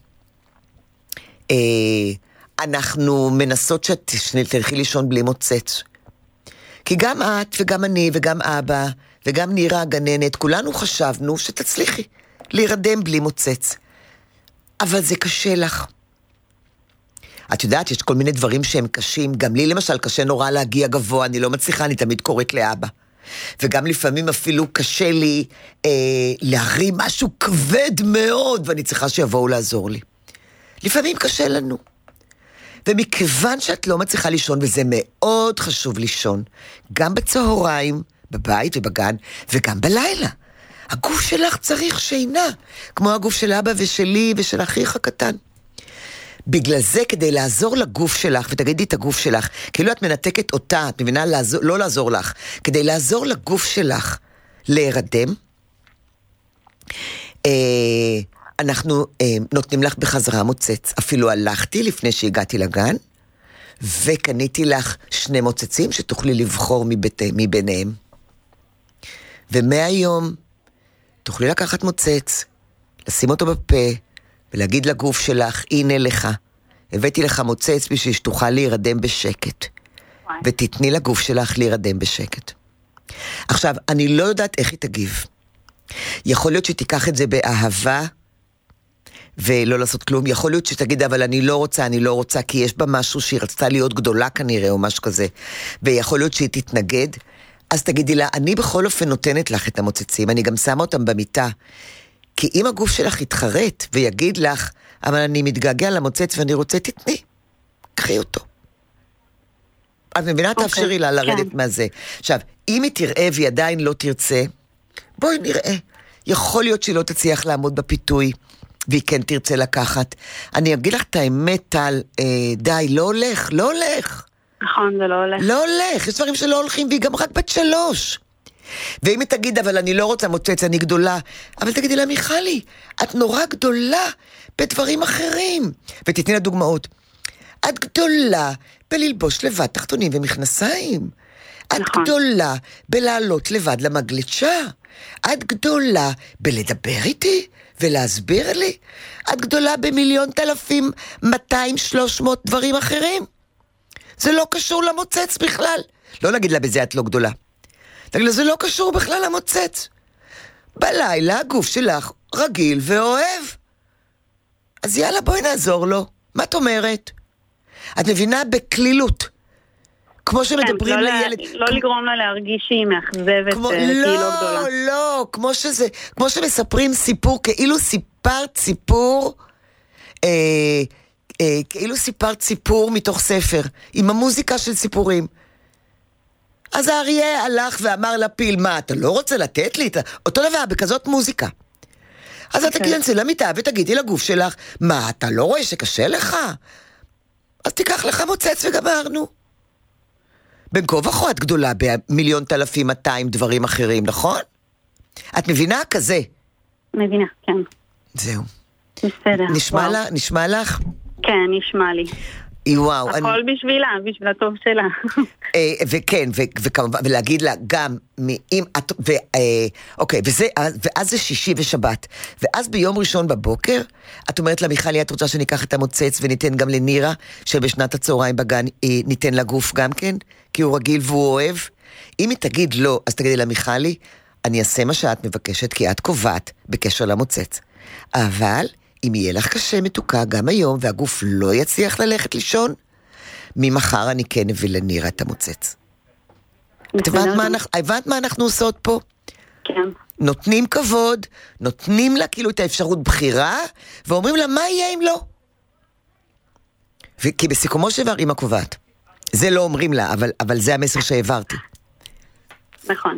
אנחנו מנסות שתלכי לישון בלי מוצץ. כי גם את וגם אני וגם אבא וגם נירה הגננת, כולנו חשבנו שתצליחי להירדם בלי מוצץ. אבל זה קשה לך. את יודעת, יש כל מיני דברים שהם קשים, גם לי למשל קשה נורא להגיע גבוה, אני לא מצליחה, אני תמיד קוראת לאבא. וגם לפעמים אפילו קשה לי להרים משהו כבד מאוד, ואני צריכה שיבואו לעזור לי. לפעמים קשה לנו. ומכיוון שאת לא מצליחה לישון, וזה מאוד חשוב לישון, גם בצהריים, בבית ובגן, וגם בלילה. הגוף שלך צריך שינה, כמו הגוף של אבא ושלי ושל אחיך הקטן. בגלל זה, כדי לעזור לגוף שלך, ותגידי את הגוף שלך, כאילו את מנתקת אותה, את מבינה, לא לעזור לך, כדי לעזור לגוף שלך להירדם, אנחנו נותנים לך בחזרה מוצץ. אפילו הלכתי לפני שהגעתי לגן, וקניתי לך 2 מוצצים שתוכלי לבחור מביניהם. ומהיום תוכלי לקחת מוצץ, לשים אותו בפה, ולהגיד לגוף שלך, הנה לך, הבאתי לך מוצץ בשביל שתוכל להירדם בשקט. ותתני לגוף שלך להירדם בשקט. עכשיו, אני לא יודעת איך היא תגיב. יכול להיות שתיקח את זה באהבה, ולא לעשות כלום. יכול להיות שתגיד, אבל אני לא רוצה, כי יש בה משהו שהיא רצתה להיות גדולה כנראה, או משהו כזה. ויכול להיות שהיא תתנגד. אז תגידי לה, אני בכל אופן נותנת לך את המוצצים, אני גם שמה אותם במיטה. כי אם הגוף שלך יתחרט ויגיד לך, אבל אני מתגעגע למוצץ ואני רוצה, תתני. קחי אותו. את מבינה, תאפשרי לה לרדת מהזה. עכשיו, אם היא תראה והיא עדיין לא תרצה, בואי נראה. יכול להיות שהיא לא תצליח לעמוד בפיתוי, והיא כן תרצה לקחת. אני אגיד לך את האמת, טל, די, לא הולך. נכון, זה לא הולך. לא הולך, יש דברים שלא הולכים, והיא גם רק בת 3. ואם היא תגיד, אבל אני לא רוצה מוצץ, אני גדולה, אבל תגידי לה, מיכלי, את נורא גדולה בדברים אחרים. ותתני לה דוגמאות. את גדולה בללבוש לבד תחתונים ומכנסיים. את גדולה בלעלות לבד למגלשה. את גדולה בלדבר איתי ולהסביר לי. את גדולה ב1,200,300 דברים אחרים. זה לא קשור למוצץ בכלל. לא להגיד לה בזה את לא גדולה. תגיד לה, זה לא קשור בכלל למוצץ. בלילה הגוף שלך רגיל ואוהב. אז יאללה, בואי נעזור לו. מה את אומרת? את מבינה בכלילות. כמו שמדברים לילד. לא לגרום לה להרגיש שהיא מאכזבת, כי היא לא גדולה. לא, כמו שמספרים סיפור, כאילו סיפרת סיפור, כאילו סיפרת סיפור מתוך ספר, עם המוזיקה של סיפורים. אז האריה הלך ואמר לפיל, מה, אתה לא רוצה לתת לי? אותו דבר, בכזאת מוזיקה. אז אתה תכנסי למיטה ותגידי לגוף שלך, מה, אתה לא רואה שקשה לך? אז תיקח לך מוצץ וגמרנו. בין כה וכה את גדולה ב1,200,200 דברים אחרים, נכון? את מבינה כזה? מבינה, כן. זהו. בסדר. נשמע לך? כן, נשמע לי. וואו. הכל בשבילה, בשביל הטוב שלה. וכן, ולהגיד לה גם, אוקיי, ואז זה שישי ושבת, ואז ביום ראשון בבוקר, את אומרת לה, מיכלי, את רוצה שניקח את המוצץ וניתן גם לנירה, שבשנת הצהריים בגן ניתן לגוף גם כן, כי הוא רגיל והוא אוהב. אם היא תגיד לא, אז תגידי לה, מיכלי, אני אעשה מה שאת מבקשת, כי את קובעת בקשר למוצץ. אבל אם יהיה לך קשה מתוקה גם היום, והגוף לא יצליח ללכת לישון, ממחר אני כן אביא לנירה את המוצץ. את הבנת מה אנחנו עושות פה? כן. נותנים כבוד, נותנים לה כאילו את האפשרות בחירה, ואומרים לה מה יהיה אם לא. כי בסיכומו של דבר אמא קובעת. זה לא אומרים לה, אבל זה המסר שהעברתי. נכון.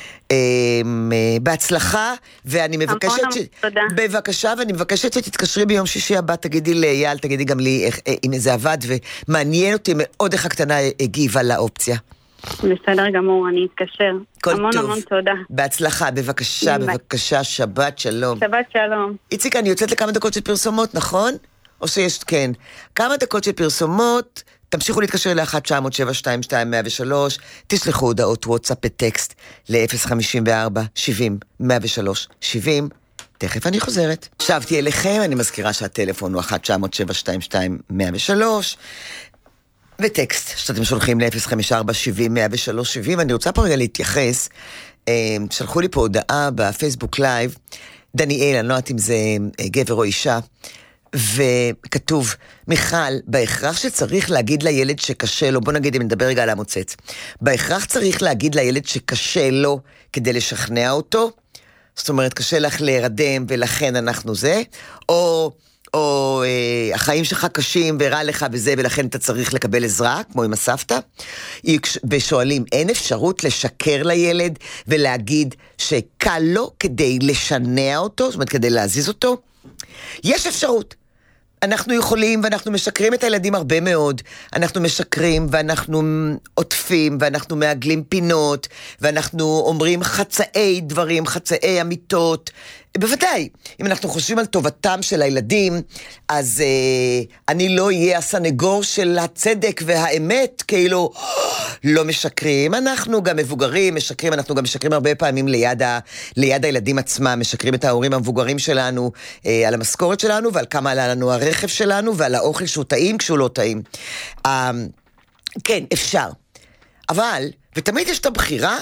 בהצלחה, ואני מבקשת בבקשה, ואני מבקשת שתתקשרי ביום שישי הבא, תגידי לאייל, תגידי גם לי אם זה עבד, ומעניין אותי מאוד איך הקטנה הגיבה לאופציה. בסדר גמור, אני אתקשר. המון תודה. בהצלחה, בבקשה, שבת שלום. שבת שלום. איציק, אני יוצאת לכמה דקות של פרסומות, נכון? או שיש, כן. כמה דקות של פרסומות, תמשיכו להתקשר ל-1-900-722-103, תשלחו הודעות וואטסאפ בטקסט ל-054-70-103-70. תכף אני חוזרת. שבתי אליכם, אני מזכירה שהטלפון הוא 1-900-722-103, וטקסט שאתם שולחים ל-054-70-103-70. אני רוצה פה רגע להתייחס, שלחו לי פה הודעה בפייסבוק לייב, דניאל, אני לא יודעת אם זה גבר או אישה, וכתוב, מיכל, בהכרח שצריך להגיד לילד שקשה לו, בוא נגיד אם נדבר רגע על המוצץ, בהכרח צריך להגיד לילד שקשה לו כדי לשכנע אותו, זאת אומרת, קשה לך להירדם ולכן אנחנו זה, או החיים שלך קשים ורע לך וזה, ולכן אתה צריך לקבל עזרה, כמו עם הסבתא, ושואלים, אין אפשרות לשקר לילד ולהגיד שקל לו כדי לשנע אותו, זאת אומרת, כדי להזיז אותו? יש אפשרות. אנחנו יכולים ואנחנו משקרים את הילדים הרבה מאוד. אנחנו משקרים ואנחנו עוטפים ואנחנו מעגלים פינות ואנחנו אומרים חצאי דברים, חצאי אמיתות. בוודאי, אם אנחנו חושבים על טובתם של הילדים, אז אני לא אהיה הסנגור של הצדק והאמת, כאילו לא משקרים. אנחנו גם מבוגרים, משקרים, אנחנו גם משקרים הרבה פעמים ליד הילדים עצמם, משקרים את ההורים המבוגרים שלנו, על המשכורת שלנו ועל כמה עלה לנו הרכב שלנו ועל האוכל שהוא טעים כשהוא לא טעים. כן, אפשר. אבל, ותמיד יש את הבחירה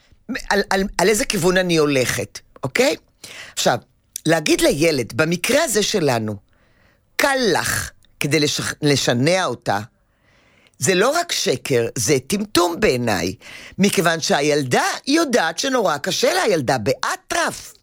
על איזה כיוון אני הולכת, אוקיי? עכשיו, להגיד לילד, במקרה הזה שלנו, קל לך כדי לשנע אותה, זה לא רק שקר, זה טמטום בעיניי, מכיוון שהילדה יודעת שנורא קשה לה, הילדה באטרף.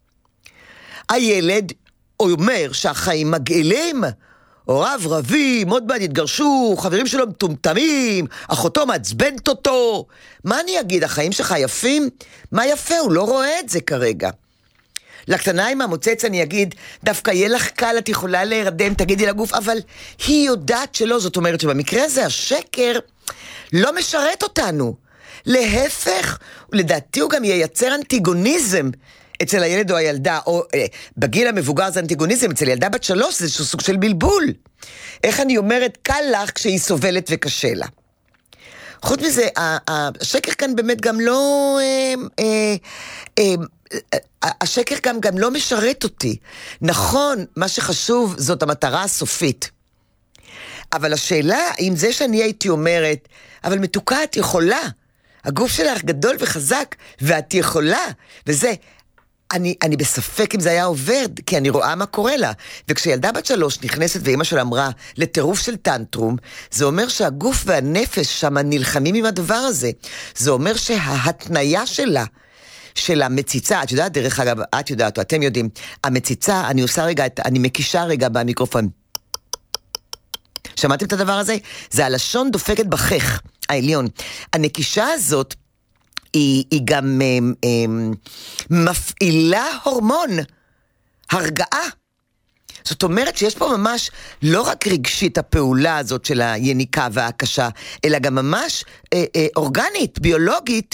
הילד אומר שהחיים מגעילים, הוריו רבים, עוד מעט התגרשו, חברים שלו מטומטמים, אחותו מעצבנת אותו. מה אני אגיד, החיים שלך יפים? מה יפה? הוא לא רואה את זה כרגע. לקטנה עם המוצץ אני אגיד, דווקא יהיה לך קל, את יכולה להירדם, תגידי לגוף, אבל היא יודעת שלא, זאת אומרת שבמקרה הזה השקר לא משרת אותנו. להפך, לדעתי הוא גם ייצר אנטיגוניזם אצל הילד או הילדה, או בגיל המבוגר זה אנטיגוניזם, אצל ילדה בת 3 זה סוג של בלבול. איך אני אומרת, קל לך כשהיא סובלת וקשה לה. חוץ מזה, השקר כאן באמת גם לא... השקר גם לא משרת אותי. נכון, מה שחשוב זאת המטרה הסופית. אבל השאלה, אם זה שאני הייתי אומרת, אבל מתוקה את יכולה, הגוף שלך גדול וחזק, ואת יכולה, וזה, אני בספק אם זה היה עובר, כי אני רואה מה קורה לה. וכשילדה בת 3 נכנסת ואמא שלה אמרה לטירוף של טנטרום, זה אומר שהגוף והנפש שם נלחמים עם הדבר הזה. זה אומר שההתניה שלה, של המציצה, את יודעת, דרך אגב, את יודעת, או אתם יודעים, המציצה, אני עושה רגע, אני מקישה רגע במיקרופון. שמעתם את הדבר הזה? זה הלשון דופקת בחך, העליון. הנקישה הזאת, היא גם מפעילה הורמון, הרגעה. זאת אומרת שיש פה ממש לא רק רגשית הפעולה הזאת של היניקה והקשה, אלא גם ממש אורגנית, ביולוגית,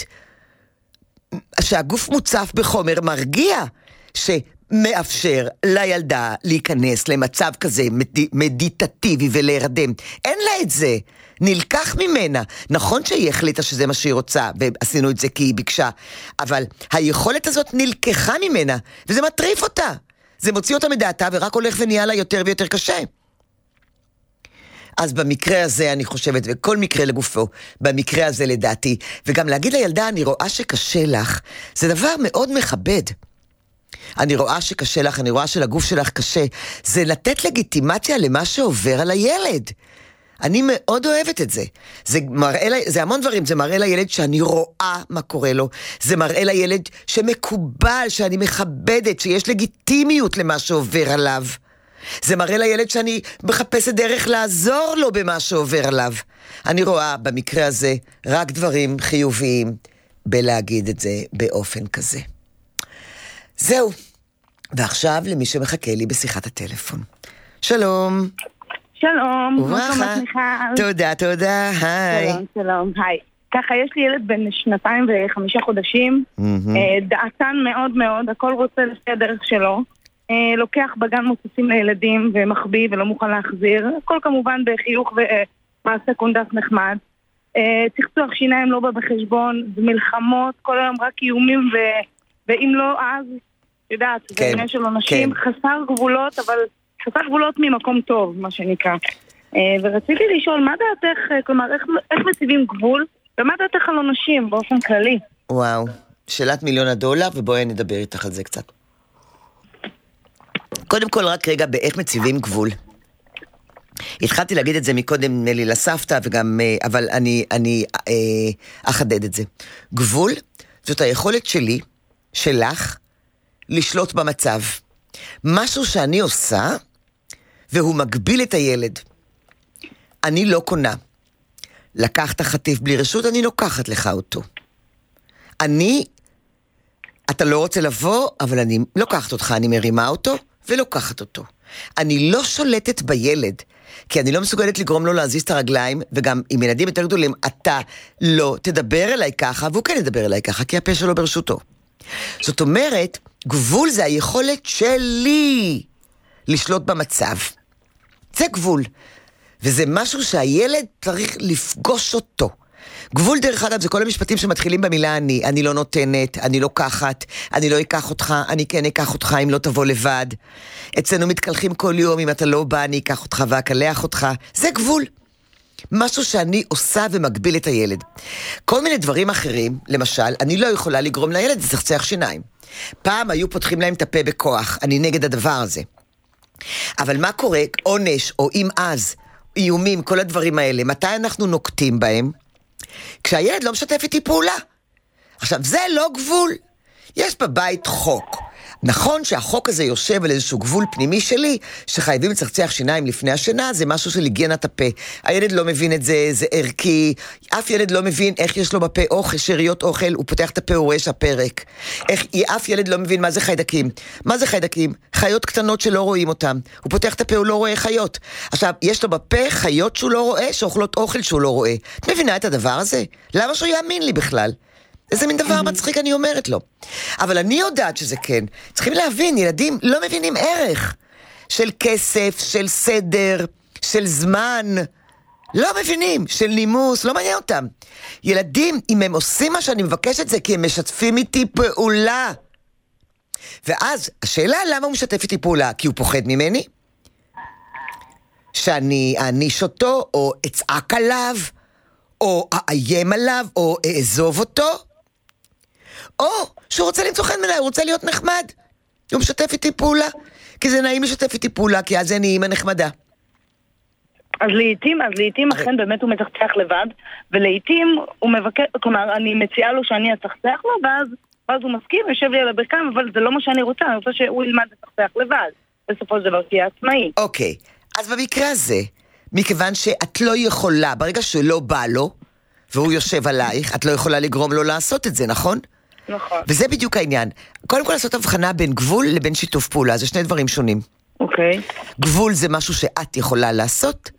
שהגוף מוצף בחומר מרגיע, שמאפשר לילדה להיכנס למצב כזה מדיטטיבי ולהירדם. אין לה את זה, נלקח ממנה. נכון שהיא החליטה שזה מה שהיא רוצה, ועשינו את זה כי היא ביקשה, אבל היכולת הזאת נלקחה ממנה, וזה מטריף אותה. זה מוציא אותה מדעתה, ורק הולך ונהיה לה יותר ויותר קשה. אז במקרה הזה אני חושבת, וכל מקרה לגופו, במקרה הזה לדעתי, וגם להגיד לילדה, אני רואה שקשה לך, זה דבר מאוד מכבד. אני רואה שקשה לך, אני רואה שלגוף שלך קשה, זה לתת לגיטימציה למה שעובר על הילד. אני מאוד אוהבת את זה. זה המון דברים, זה מראה לילד שאני רואה מה קורה לו, זה מראה לילד שמקובל, שאני מכבדת, שיש לגיטימיות למה שעובר עליו. זה מראה לילד שאני מחפשת דרך לעזור לו במה שעובר עליו. אני רואה במקרה הזה רק דברים חיוביים בלהגיד את זה באופן כזה. זהו. ועכשיו למי שמחכה לי בשיחת הטלפון. שלום. שלום. וברכה. תודה, תודה. היי. שלום, היי. ככה, יש לי ילד בן 2 ו5 חודשים, דעתן מאוד מאוד, הכל רוצה לפי הדרך שלו. לוקח בגן מוצצים לילדים ומחביא ולא מוכן להחזיר, הכל כמובן בחיוך ומעשה קונדס נחמד. צחצוח שיניים לא בא בחשבון, מלחמות, כל היום רק איומים, ואם לא אז, יודעת, זה עניין של אנשים, חסר גבולות, אבל חסר גבולות ממקום טוב, מה שנקרא. ורציתי לשאול, מה דעתך, כלומר, איך מציבים גבול, ומה דעתך על אנשים באופן כללי? וואו, שאלת $1,000,000, ובואי נדבר איתך על זה קצת. קודם כל רק רגע באיך מציבים גבול. התחלתי להגיד את זה מקודם נלי לסבתא, וגם, אבל אני אחדד את זה. גבול, זאת היכולת שלי, שלך, לשלוט במצב. משהו שאני עושה, והוא מגביל את הילד. אני לא קונה. לקחת חטיף בלי רשות, אני לוקחת לך אותו. אתה לא רוצה לבוא, אבל אני לוקחת אותך, אני מרימה אותו, ולוקחת אותו. אני לא שולטת בילד, כי אני לא מסוגלת לגרום לו להזיז את הרגליים, וגם עם ילדים יותר גדולים, אתה לא תדבר אליי ככה, והוא כן ידבר אליי ככה, כי הפה שלו ברשותו. זאת אומרת, גבול זה היכולת שלי לשלוט במצב. זה גבול. וזה משהו שהילד צריך לפגוש אותו. גבול דרך אגב זה כל המשפטים שמתחילים במילה אני לא נותנת, אני לוקחת, אני לא אקח אותך, אני כן אקח אותך אם לא תבוא לבד. אצלנו מתקלחים כל יום, אם אתה לא בא אני אקח אותך ואקלח אותך. זה גבול. משהו שאני עושה ומגביל את הילד. כל מיני דברים אחרים, למשל, אני לא יכולה לגרום לילד לצחצח שיניים. פעם היו פותחים להם את הפה בכוח, אני נגד הדבר הזה. אבל מה קורה? עונש או אם אז, איומים, כל הדברים האלה, מתי אנחנו נוקטים בהם? כשהילד לא משתף איתי פעולה. עכשיו, זה לא גבול. יש בבית חוק. נכון שהחוק הזה יושב על איזשהו גבול פנימי שלי, שחייבים לצחצח שיניים לפני השינה, זה משהו של היגיינת הפה. הילד לא מבין את זה, זה ערכי. אף ילד לא מבין איך יש לו בפה אוכל, שאריות אוכל, הוא פותח את הפה, הוא רואה שהפרק. אף ילד לא מבין מה זה חיידקים. מה זה חיידקים? חיות קטנות שלא רואים אותם. הוא פותח את הפה, הוא לא רואה חיות. עכשיו, יש לו בפה חיות שהוא לא רואה, שאוכלות אוכל שהוא לא רואה. את מבינה את הדבר הזה? למה שהוא יאמין לי בכלל? איזה מין דבר מצחיק אני אומרת לו. אבל אני יודעת שזה כן. צריכים להבין, ילדים לא מבינים ערך של כסף, של סדר, של זמן. לא מבינים, של נימוס, לא מעניין אותם. ילדים, אם הם עושים מה שאני מבקשת זה כי הם משתפים איתי פעולה. ואז השאלה למה הוא משתף איתי פעולה? כי הוא פוחד ממני? שאני אעניש אותו, או אצעק עליו, או איים עליו, או אעזוב אותו? או שהוא רוצה למצוא חן בעיניי, הוא רוצה להיות נחמד. הוא משתף איתי פעולה. כי זה נעים לשתף איתי פעולה, כי אז אני אימא נחמדה. אז לעתים אכן באמת הוא מצחצח לבד, ולעתים הוא מבקש, כלומר, אני מציעה לו שאני אצחצח לו, ואז הוא מסכים, יושב לי על הברכיים, אבל זה לא מה שאני רוצה, אני רוצה שהוא ילמד לצחצח לבד. בסופו של דבר תהיה עצמאי. אוקיי, אז במקרה הזה, מכיוון שאת לא יכולה, ברגע שלא בא לו, והוא יושב עלייך, את לא יכולה לגרום לו לעשות את זה, נכון? נכון. וזה בדיוק העניין. קודם כל לעשות הבחנה בין גבול לבין שיתוף פעולה, זה שני דברים שונים. אוקיי. גבול זה משהו שאת יכולה לעשות,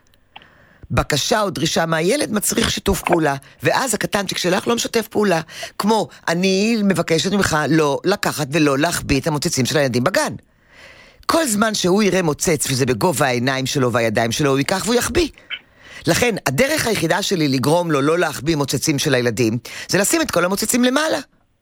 בקשה או דרישה מהילד מצריך שיתוף פעולה, ואז הקטנצ'יק שלך לא משתף פעולה. כמו, אני מבקשת ממך לא לקחת ולא להחביא את המוצצים של הילדים בגן. כל זמן שהוא יראה מוצץ, וזה בגובה העיניים שלו והידיים שלו, הוא ייקח והוא יחביא. לכן, הדרך היחידה שלי לגרום לו לא להחביא מוצצים של הילדים, זה לשים את כל המוצצים למעלה.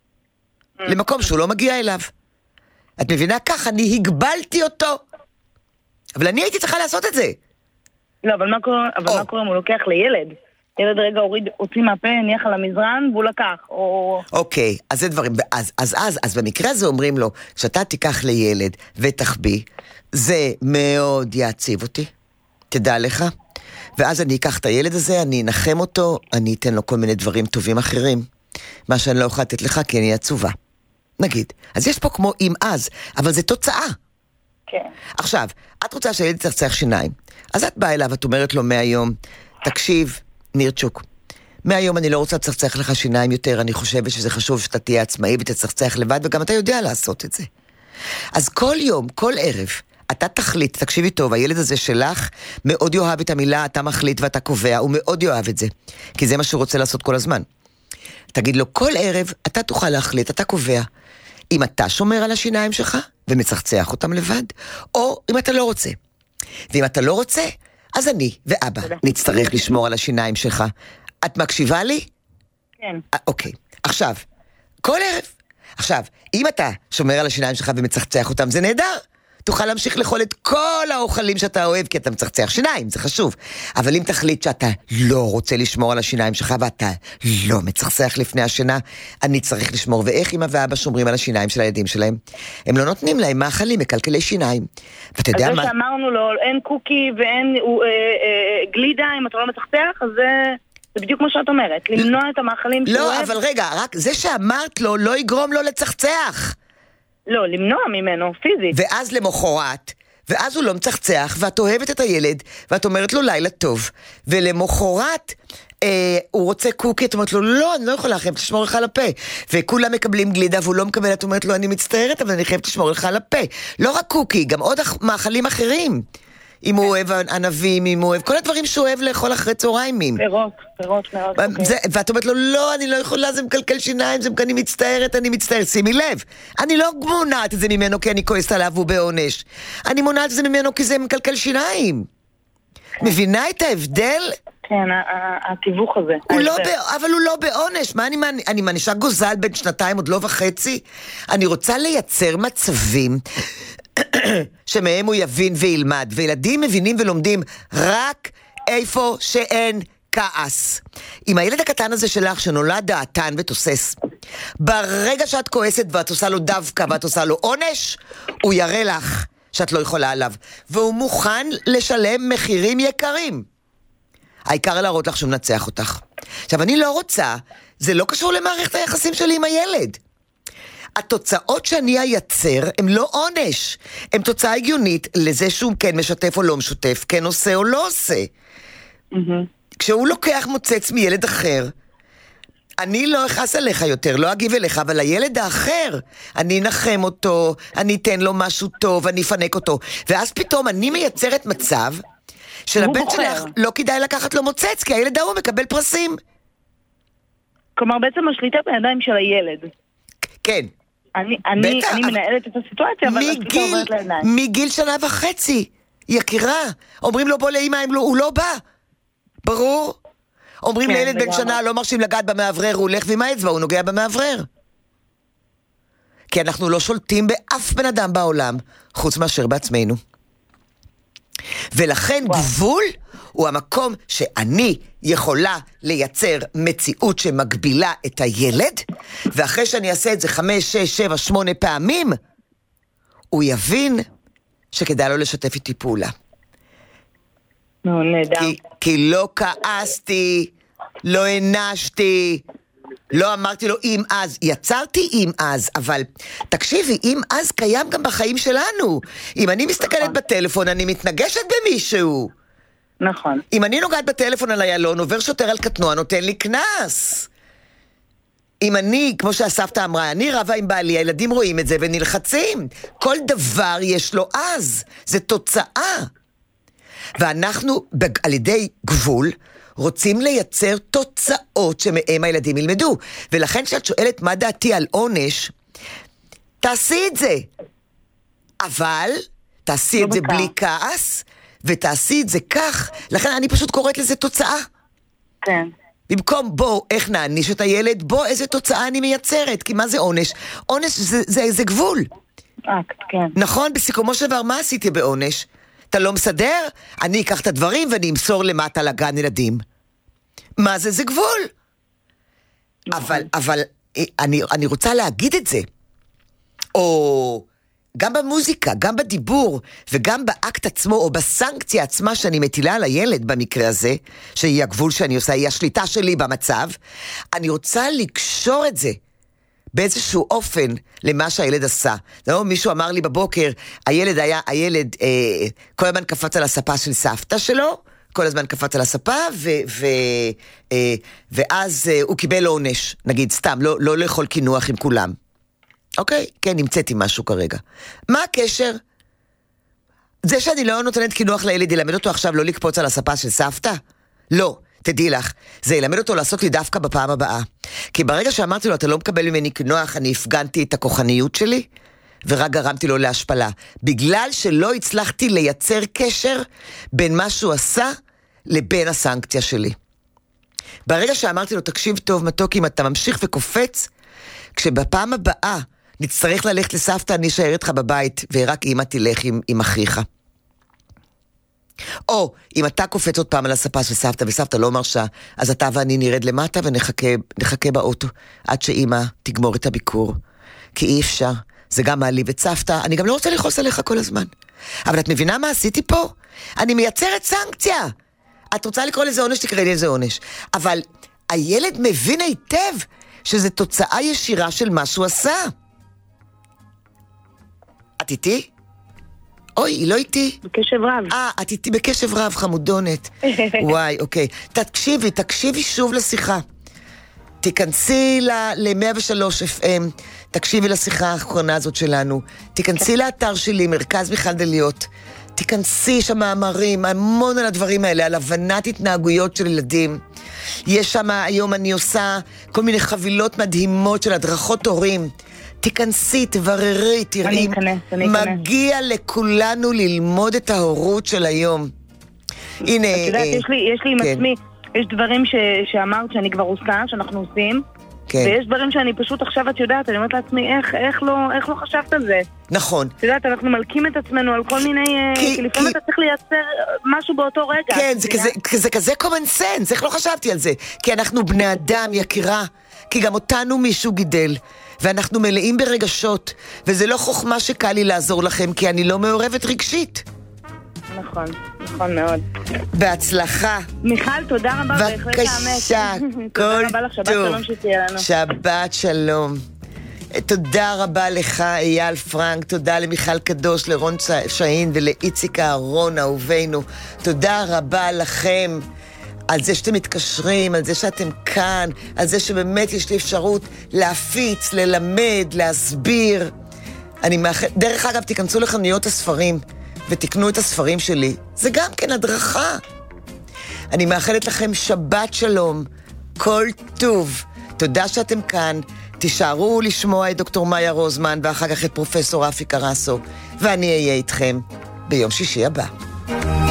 למקום שהוא לא מגיע אליו. את מבינה? כך, אני הגבלתי אותו. אבל אני הייתי צריכה לעשות את זה. לא, אבל מה קורה אם הוא לוקח לילד? ילד רגע הוציא מהפה, ניח על המזרן, והוא לקח, או... אוקיי, אז זה דברים, אז במקרה הזה אומרים לו, שאתה תיקח לילד ותחביא, זה מאוד יעציב אותי, תדע לך, ואז אני אקח את הילד הזה, אני אנחם אותו, אני אתן לו כל מיני דברים טובים אחרים, מה שאני לא אוכל לתת לך, כי אני עצובה. נגיד, אז יש פה כמו אם אז, אבל זה תוצאה. כן. עכשיו, את רוצה שהילד יצחצח שיניים, אז את באה אליו, את אומרת לו מהיום, תקשיב, ניר-צ'וק, מהיום אני לא רוצה לצחצח לך שיניים יותר, אני חושבת שזה חשוב שאתה תהיה עצמאי ותצחצח לבד, וגם אתה יודע לעשות את זה. אז כל יום, כל ערב, אתה תחליט, תקשיבי טוב, הילד הזה שלך מאוד יאהב את המילה, אתה מחליט ואתה קובע, הוא מאוד יאהב את זה, כי זה מה שהוא רוצה לעשות כל הזמן. תגיד לו, כל ערב אתה תוכל להחליט, אתה קובע, אם אתה שומר על השיניים שלך ומצחצח אותם לבד, או אם אתה לא רוצה. ואם אתה לא רוצה, אז אני ואבא נצטרך לשמור על השיניים שלך. את מקשיבה לי? כן. אוקיי. עכשיו, כל ערב. עכשיו, אם אתה שומר על השיניים שלך ומצחצח אותם, זה נהדר. תוכל להמשיך לאכול את כל האוכלים שאתה אוהב, כי אתה מצחצח שיניים, זה חשוב. אבל אם תחליט שאתה לא רוצה לשמור על השיניים שלך, ואתה לא מצחצח לפני השינה, אני צריך לשמור. ואיך אמא ואבא שומרים על השיניים של הילדים שלהם? הם לא נותנים להם מאכלים, מקלקלי שיניים. ואתה יודע מה? אז שאמרנו לו, אין קוקי ואין גלידה, אם אתה לא מצחצח, אז זה בדיוק מה שאת אומרת, למנוע את המאכלים שהוא אוהב. לא, אבל רגע, רק זה שאמרת לו, לא יגרום לו לצחצח. לא, למנוע ממנו, פיזית. ואז למחרת, ואז הוא לא מצחצח, ואת אוהבת את הילד, ואת אומרת לו לילה טוב, ולמחרת הוא רוצה קוקי, את אומרת לו, לא, אני לא יכולה, חייבת לשמור לך על הפה. וכולם מקבלים גלידה, והוא לא מקבל, את אומרת לו, אני מצטערת, אבל אני חייבת לשמור לך על הפה. לא רק קוקי, גם עוד מאכלים אחרים. אם הוא אוהב ענבים, אם הוא אוהב, כל הדברים שהוא אוהב לאכול אחרי צהריים. פירות מאוד. ואת אומרת לו, לא, אני לא יכולה, זה מקלקל שיניים, אני מצטערת, שימי לב. אני לא מונעת את זה ממנו כי אני כועסת עליו והוא בעונש. אני מונעת את זה ממנו כי זה מקלקל שיניים. מבינה את ההבדל? כן, התיווך הזה. אבל הוא לא בעונש. מה אני מענישה גוזל בין 2 עוד לא וחצי? אני רוצה לייצר מצבים שמהם הוא יבין וילמד, וילדים מבינים ולומדים רק איפה שאין כעס. עם הילד הקטן הזה שלך שנולד דעתן ותוסס, ברגע שאת כועסת ואת עושה לו דווקא ואת עושה לו עונש, הוא יראה לך שאת לא יכולה עליו, והוא מוכן לשלם מחירים יקרים. העיקר להראות לך שהוא מנצח אותך. עכשיו אני לא רוצה, זה לא קשור למערכת היחסים שלי עם הילד. התוצאות שאני אייצר הם לא עונש, הם תוצאה הגיונית לזה שהוא כן משתף או לא משתף, כן עושה או לא עושה. כשהוא לוקח מוצץ מילד אחר, אני לא אכעס עליך יותר, לא אגיב אליך, אבל הילד האחר, אני נחם אותו, אני אתן לו משהו טוב, אני אפנק אותו, ואז פתאום אני מייצרת מצב שלבן שלך לא כדאי לקחת לו מוצץ, כי הילד ההוא מקבל פרסים. כלומר בעצם השליטה בידיים של הילד. כן. אני מנהלת את הסיטואציה, אבל השליטה עוברת לידיים. מגיל 1.5, יקירה. אומרים לו בוא לאמא, הוא לא בא. ברור? אומרים לילד בן שנה, לא מרשים לגעת במעברר, הוא הולך ועם האצבע, הוא נוגע במעברר. כי אנחנו לא שולטים באף בן אדם בעולם, חוץ מאשר בעצמנו. ולכן גבול הוא המקום שאני יכולה לייצר מציאות שמגבילה את הילד, ואחרי שאני אעשה את זה 5, 6, 7, 8 פעמים, הוא יבין שכדאי לו לשתף איתי פעולה. כי לא כעסתי, לא הנשתי, לא אמרתי לו אם אז, יצרתי אם אז, אבל תקשיבי, אם אז קיים גם בחיים שלנו. אם אני מסתכלת בטלפון, אני מתנגשת במישהו. נכון. אם אני נוגעת בטלפון על איילון, עובר שוטר על קטנוע, נותן לי קנס. אם אני, כמו שהסבתא אמרה, אני רבה עם בעלי, הילדים רואים את זה ונלחצים. כל דבר יש לו אז, זה תוצאה. ואנחנו, על ידי גבול, רוצים לייצר תוצאות שמהם הילדים ילמדו. ולכן כשאת שואלת מה דעתי על עונש, תעשי את זה. אבל תעשי את זה בלי כעס, ותעשי את זה כך. לכן אני פשוט קוראת לזה תוצאה. כן. במקום בוא, איך נעניש את הילד, בוא, איזה תוצאה אני מייצרת. כי מה זה עונש? עונש זה גבול. כן. נכון? בסיכומו של דבר, מה עשיתי בעונש? אתה לא מסדר? אני אקח את הדברים ואני אמסור למטה לגן ילדים. מה זה? זה גבול. אבל אני רוצה להגיד את זה. או גם במוזיקה, גם בדיבור, וגם באקט עצמו, או בסנקציה עצמה שאני מטילה על הילד במקרה הזה, שהיא הגבול שאני עושה, היא השליטה שלי במצב, אני רוצה לקשור את זה באיזשהו אופן למה שהילד עשה. לא, מישהו אמר לי בבוקר, הילד כל הזמן קפץ על הספה של סבתא שלו, כל הזמן קפץ על הספה, ואז הוא קיבל עונש, נגיד סתם, לא לאכול קינוח עם כולם. אוקיי? כן, נמצאתי משהו כרגע. מה הקשר? זה שאני לא נותנת קינוח לילד, ילמד אותו עכשיו לא לקפוץ על הספה של סבתא? לא. תדעי לך, זה ילמד אותו לעשות לי דווקא בפעם הבאה. כי ברגע שאמרתי לו, אתה לא מקבל ממני קינוח, אני הפגנתי את הכוחניות שלי, ורק גרמתי לו להשפלה. בגלל שלא הצלחתי לייצר קשר בין מה שהוא עשה לבין הסנקציה שלי. ברגע שאמרתי לו, תקשיב טוב מתוק, אם אתה ממשיך וקופץ, כשבפעם הבאה נצטרך ללכת לסבתא, אני אשאר איתך בבית, ורק אמא תלך עם אחיך. או, אם אתה קופץ עוד פעם על הספה של סבתא, וסבתא לא מרשה, אז אתה ואני נרד למטה ונחכה באוטו, עד שאמא תגמור את הביקור. כי אי אפשר, זה גם מעליב את סבתא, אני גם לא רוצה לחוס עליך כל הזמן. אבל את מבינה מה עשיתי פה? אני מייצרת סנקציה. את רוצה לקרוא לזה עונש, תקראי לי איזה עונש. אבל הילד מבין היטב שזה תוצאה ישירה של מה שהוא עשה. את איתי? אוי, היא לא איתי. בקשב רב. את איתי בקשב רב, חמודונת. וואי, אוקיי. תקשיבי שוב לשיחה. תיכנסי ל-103 FM, תקשיבי לשיחה האחרונה הזאת שלנו. תיכנסי לאתר שלי, מרכז מיכל דליות. תיכנסי שם מאמרים, המון על הדברים האלה, על הבנת התנהגויות של ילדים. יש שם, היום אני עושה כל מיני חבילות מדהימות של הדרכות הורים. תיכנסי, תבררי, תראי. אני אכנס. מגיע לכולנו ללמוד את ההורות של היום. הנה... את יודעת, יש לי עם עצמי, יש דברים שאמרת שאני כבר עושה, שאנחנו עושים, ויש דברים שאני פשוט עכשיו, את יודעת, אני אומרת לעצמי, איך לא חשבת על זה? נכון. את יודעת, אנחנו מלכים את עצמנו על כל מיני... כי לפעמים אתה צריך לייצר משהו באותו רגע. כן, זה כזה common sense, איך לא חשבתי על זה? כי אנחנו בני אדם, יקירה, כי גם אותנו מישהו גידל, ואנחנו מלאים ברגשות, וזה לא חוכמה שקל לי לעזור לכם, כי אני לא מעורבת רגשית. נכון מאוד. בהצלחה. מיכל, תודה רבה. בבקשה, כל טוב. שבת שלום. תודה רבה לך, אייל פרנק, תודה למיכל קדוש, לרון שאין ולאיציק אהרון, אהובינו. תודה רבה לכם על זה שאתם מתקשרים, על זה שאתם כאן, על זה שבאמת יש לי אפשרות להפיץ, ללמד, להסביר. דרך אגב, תיכנסו לחנויות הספרים ותקנו את הספרים שלי. זה גם כן הדרכה. אני מאחלת לכם שבת שלום, כל טוב. תודה שאתם כאן. תישארו לשמוע את דוקטור מאיה רוזמן ואחר כך את פרופסור רפי קרסו, ואני אהיה איתכם ביום שישי הבא.